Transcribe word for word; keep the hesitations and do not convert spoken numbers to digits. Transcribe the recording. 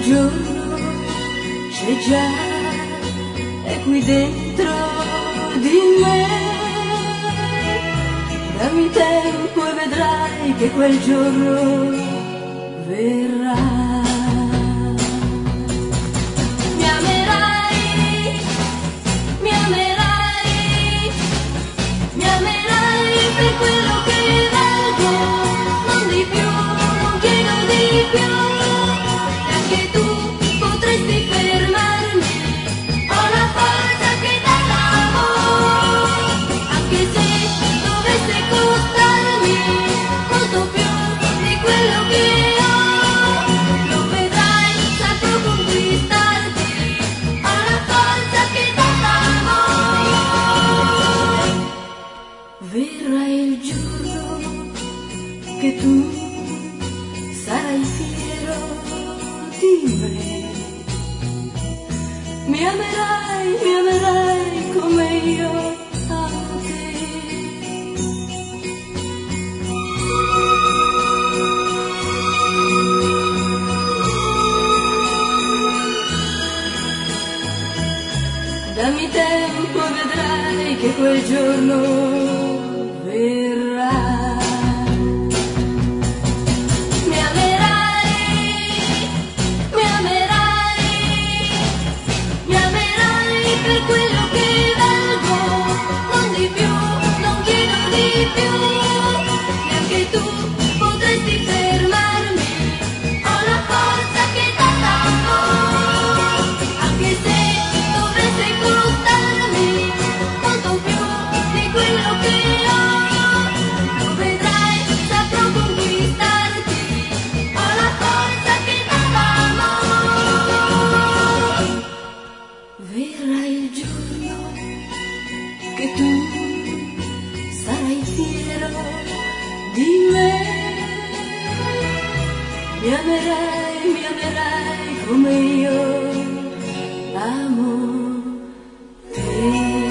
giorno c'è già, è qui dentro di me. Dammi tempo e vedrai che quel giorno verrà. Per quello che valgo, non di più, non chiedo di più. E anche tu potresti fermarmi, ho la forza che dà l'amore. Anche se dovesse costarmi molto più di quello che ho, lo vedrai, saprò conquistarti, ho la forza che dà l'amore. Verrà il giorno che tu sarai fiero di me, mi amerai, mi amerai come io amo te. Dammi tempo e vedrai che quel giorno verrà. Mi amerai, mi amerai, mi amerai per quello che valgo, non di più, non chiedo di più. E anche tu potresti fermarmi, ho la forza che dà l'amore. Anche se dovesse costarmi molto più di quello che verrà il giorno che tu sarai fiero di me, mi amerai, mi amerai come io amo te.